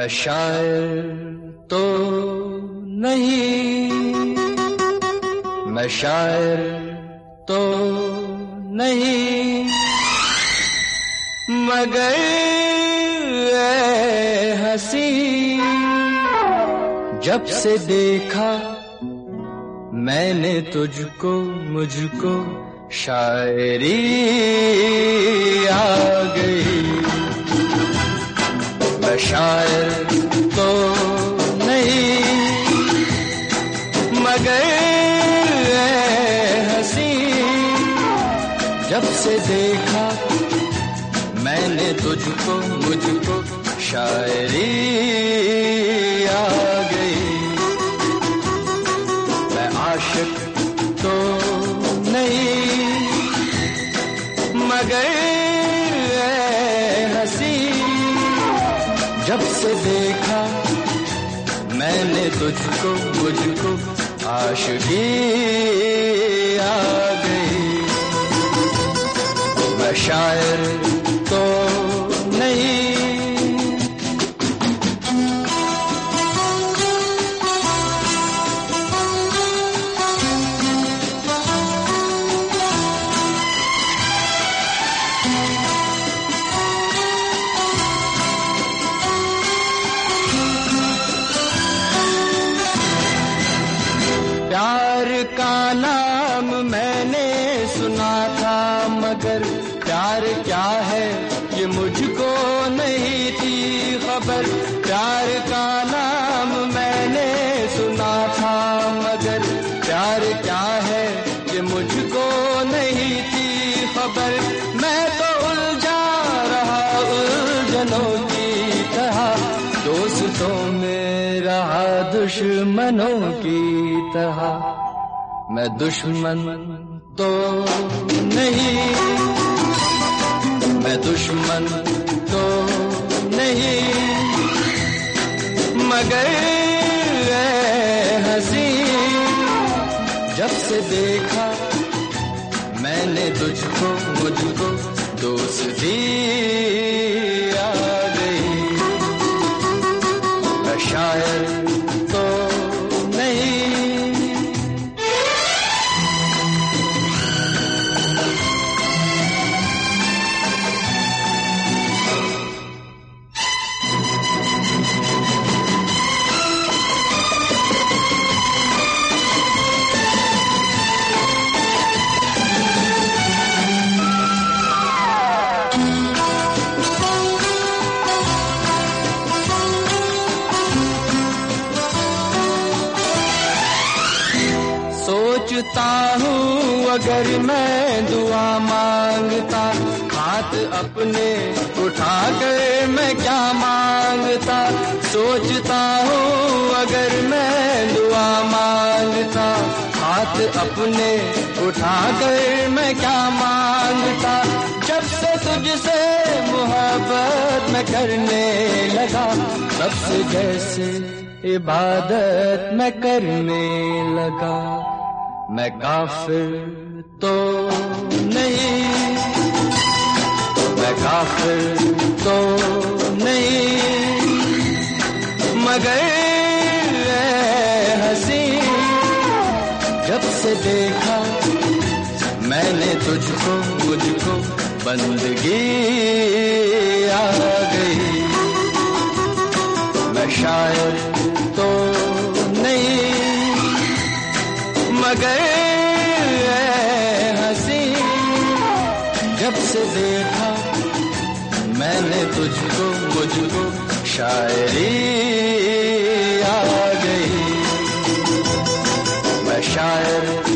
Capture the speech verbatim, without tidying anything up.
मैं शायर तो नहीं, मैं शायर तो नहीं, मगर ऐ हंसी जब से देखा मैंने तुझको, मुझको शायरी आ गई। मैं शायर तो नहीं, मगर ऐ हंसी जब से देखा मैंने तुझको, मुझको शायरी आ गई। मैं आशिक तो नहीं, मगर ऐ हंसी जब से देखा मैंने तुझको, मुझको आशिकी आ गई। मैं शायर तो नहीं, प्यार का नाम मैंने सुना था, मगर प्यार क्या है ये मुझको नहीं थी खबर। प्यार का नाम मैंने सुना था, मगर प्यार क्या है ये मुझको नहीं थी खबर। मैं तो उलझा रहा उलझनों की तरह, दोस्तों में रहा दुश्मनों की तरह। मैं दुश्मन तो नहीं, मैं दुश्मन तो नहीं, मगर ऐ हंसी जब से देखा मैंने तुझको, मुझको दोस्ती आ गई। मैं शायर तो नहीं, सोचता हूँ अगर मैं दुआ मांगता, हाथ अपने उठा कर मैं क्या मांगता। सोचता हूँ अगर मैं दुआ मांगता, हाथ अपने उठा कर मैं क्या मांगता। जब से तुझसे मोहब्बत मैं करने लगा, तब से जैसे इबादत मैं करने लगा। मैं काफिर तो नहीं, मैं काफिर तो नहीं, मगर ऐ हंसी जब से देखा मैंने तुझको, मुझको बंदगी आ गई। मैं शायर तो नहीं, मगर ऐ हंसी जब से देखा मैंने तुझको, मुझको शायरी आ गई। मैं शायर